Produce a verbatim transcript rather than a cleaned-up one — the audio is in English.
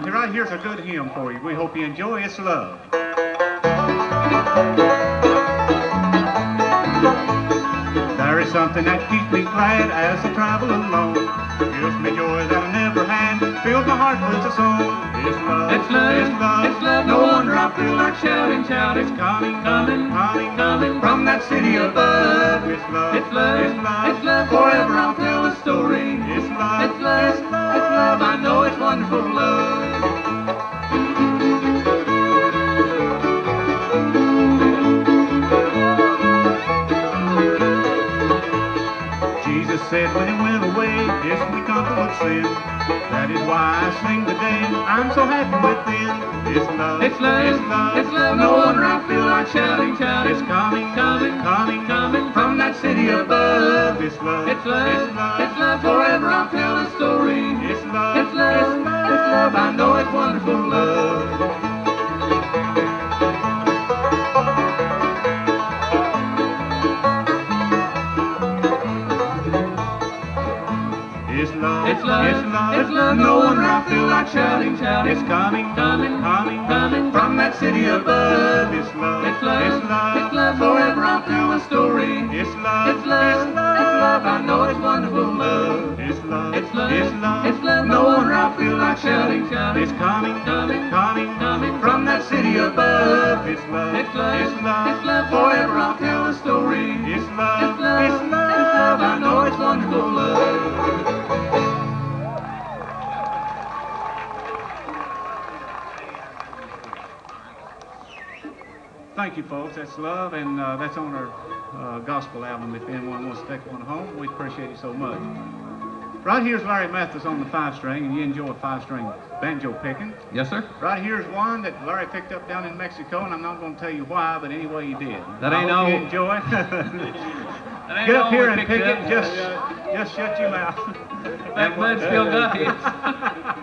right here's a good hymn for you. We hope you enjoy. It's Love. There is something that keeps me glad as I travel alone. Gives me joy that I never had. Fills my heart with a song. It's love. It's love. It's love. It's love. No wonder I feel like shouting, shouting. It's coming, coming, coming, coming from that city above. It's love. It's love. It's love. It's love. Forever I'll tell the story. It's love. It's love. It's love. It's love. I know it's wonderful love. Jesus said when he went away, his sweet comfort would send. That is why I sing today. I'm so happy within. It's love. It's love. It's love. It's love. No wonder I feel like shouting, shouting. It's coming, coming, coming, coming from that city above. It's love. It's love. It's love. It's love. Forever I'll tell the story. It's love. It's love. It's love. It's love. I know it's wonderful love. It's love, it's love, it's love, it's love. No wonder I feel like shouting, shouting. It's coming, coming, coming, coming from that city above. It's love, it's love, it's love, it's love. Forever I'll tell the story. It's love, it's love, it's love, it's love. I know it's wonderful love. It's love, it's love, it's love, it's love. No wonder I feel like shouting, shouting. It's coming, coming, coming, coming from that city above. It's love, it's love, it's love, it's love. Forever I'll tell the story. It's love, it's love, it's love, it's love. I know it's wonderful love. Thank you, folks. That's Love, and uh, that's on our uh, gospel album. If anyone wants to take one home, we appreciate it so much. Right here's Larry Mathis on the five-string, and you enjoy five-string banjo picking. Yes, sir. Right here's one that Larry picked up down in Mexico, and I'm not going to tell you why, but anyway, he did. That ain't I hope all. you enjoy. That ain't Get up all here we and picked pick up. it, and just, just shut your mouth. That blood still got it.